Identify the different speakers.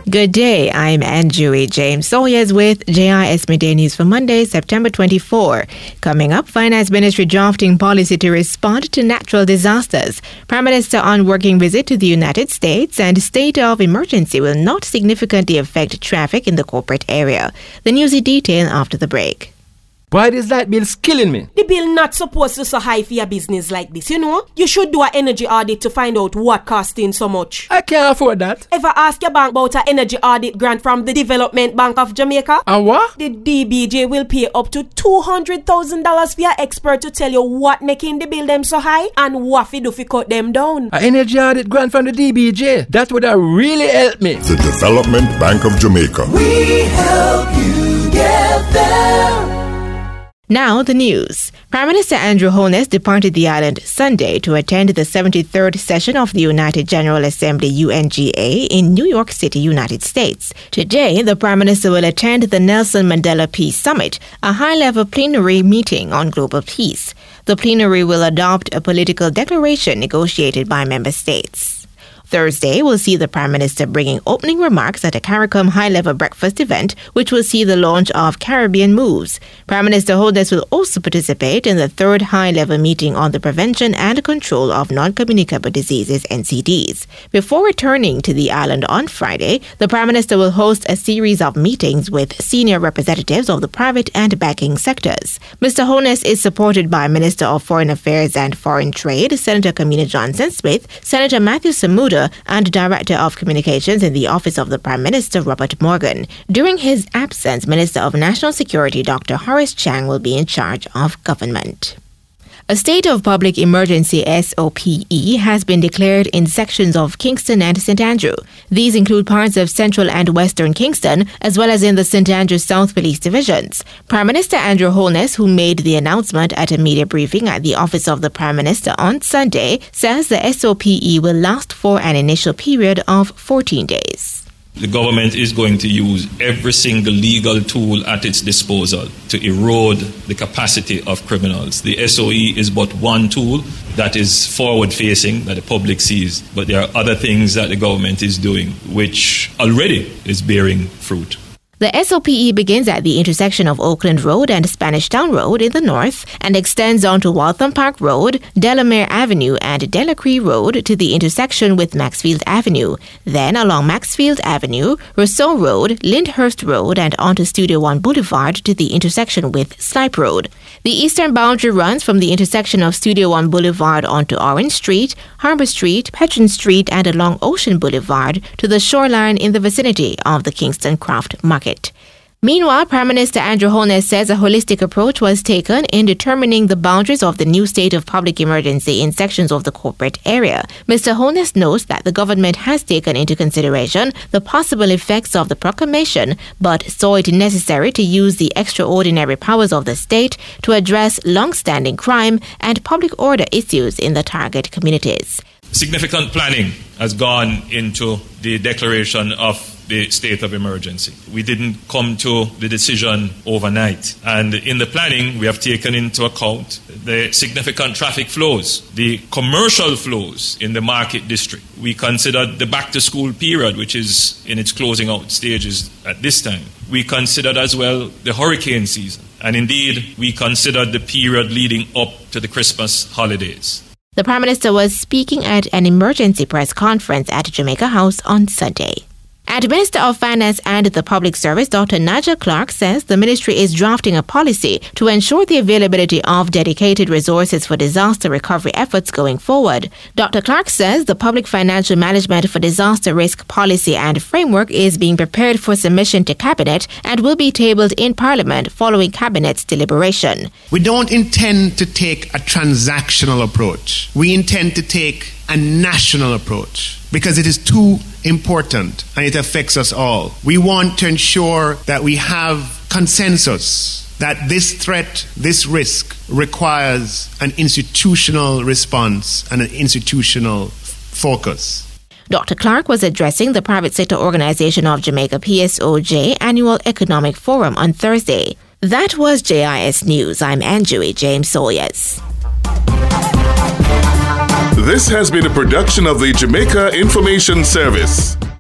Speaker 1: Good day, I'm Anjui James Sawyers with JIS Midday News for Monday, September 24. Coming up, Finance Ministry drafting policy to respond to natural disasters. Prime Minister on working visit to the United States, and state of emergency will not significantly affect traffic in the corporate area. The newsy detail after the break.
Speaker 2: Why is that bill killing me?
Speaker 3: The bill not supposed to so high for your business like this, you know? You should do an energy audit to find out what costing so much.
Speaker 2: I can't afford that.
Speaker 3: Ever ask your bank about an energy audit grant from the Development Bank of Jamaica?
Speaker 2: And what?
Speaker 3: The DBJ will pay up to $200,000 for your expert to tell you what making the bill them so high and what to do to cut them down.
Speaker 2: An energy audit grant from the DBJ. That would have really helped me.
Speaker 4: The Development Bank of Jamaica.
Speaker 5: We help you get there.
Speaker 1: Now the news. Prime Minister Andrew Holness departed the island Sunday to attend the 73rd session of the United General Assembly UNGA in New York City, United States. Today, the Prime Minister will attend the Nelson Mandela Peace Summit, a high-level plenary meeting on global peace. The plenary will adopt a political declaration negotiated by member states. Thursday will see the Prime Minister bringing opening remarks at a CARICOM high-level breakfast event, which will see the launch of Caribbean Moves. Prime Minister Holness will also participate in the third high-level meeting on the prevention and control of non-communicable diseases, NCDs. Before returning to the island on Friday, the Prime Minister will host a series of meetings with senior representatives of the private and banking sectors. Mr. Holness is supported by Minister of Foreign Affairs and Foreign Trade, Senator Kamina Johnson-Smith, Senator Matthew Samuda, and Director of Communications in the Office of the Prime Minister, Robert Morgan. During his absence, Minister of National Security, Dr. Horace Chang, will be in charge of government. A state of public emergency SOPE has been declared in sections of Kingston and St. Andrew. These include parts of central and western Kingston, as well as in the St. Andrew South Police Divisions. Prime Minister Andrew Holness, who made the announcement at a media briefing at the Office of the Prime Minister on Sunday, says the SOPE will last for an initial period of 14 days.
Speaker 6: The government is going to use every single legal tool at its disposal to erode the capacity of criminals. The SOE is but one tool that is forward-facing, that the public sees, but there are other things that the government is doing which already is bearing fruit.
Speaker 1: The SOPE begins at the intersection of Oakland Road and Spanish Town Road in the north and extends on to Waltham Park Road, Delamere Avenue and Delacree Road to the intersection with Maxfield Avenue. Then along Maxfield Avenue, Rousseau Road, Lyndhurst Road and onto Studio One Boulevard to the intersection with Snipe Road. The eastern boundary runs from the intersection of Studio One Boulevard onto Orange Street, Harbour Street, Petron Street and along Ocean Boulevard to the shoreline in the vicinity of the Kingston Craft Market. Meanwhile, Prime Minister Andrew Holness says a holistic approach was taken in determining the boundaries of the new state of public emergency in sections of the corporate area. Mr. Holness notes that the government has taken into consideration the possible effects of the proclamation, but saw it necessary to use the extraordinary powers of the state to address long-standing crime and public order issues in the target communities.
Speaker 6: Significant planning has gone into the declaration of the state of emergency. We didn't come to the decision overnight. And in the planning, we have taken into account the significant traffic flows, the commercial flows in the market district. We considered the back-to-school period, which is in its closing out stages at this time. We considered as well the hurricane season. And indeed, we considered the period leading up to the Christmas holidays.
Speaker 1: The Prime Minister was speaking at an emergency press conference at Jamaica House on Sunday. And Minister of Finance and the Public Service, Dr. Nigel Clark, says the ministry is drafting a policy to ensure the availability of dedicated resources for disaster recovery efforts going forward. Dr. Clark says the Public Financial Management for Disaster Risk Policy and Framework is being prepared for submission to Cabinet and will be tabled in Parliament following Cabinet's deliberation.
Speaker 7: We don't intend to take a transactional approach. We intend to take a national approach because it is too important and it affects us all. We want to ensure that we have consensus that this threat, this risk requires an institutional response and an institutional focus.
Speaker 1: Dr. Clark was addressing the Private Sector Organization of Jamaica PSOJ Annual Economic Forum on Thursday. That was JIS News. I'm Anjui James Sawyers.
Speaker 4: This has been a production of the Jamaica Information Service.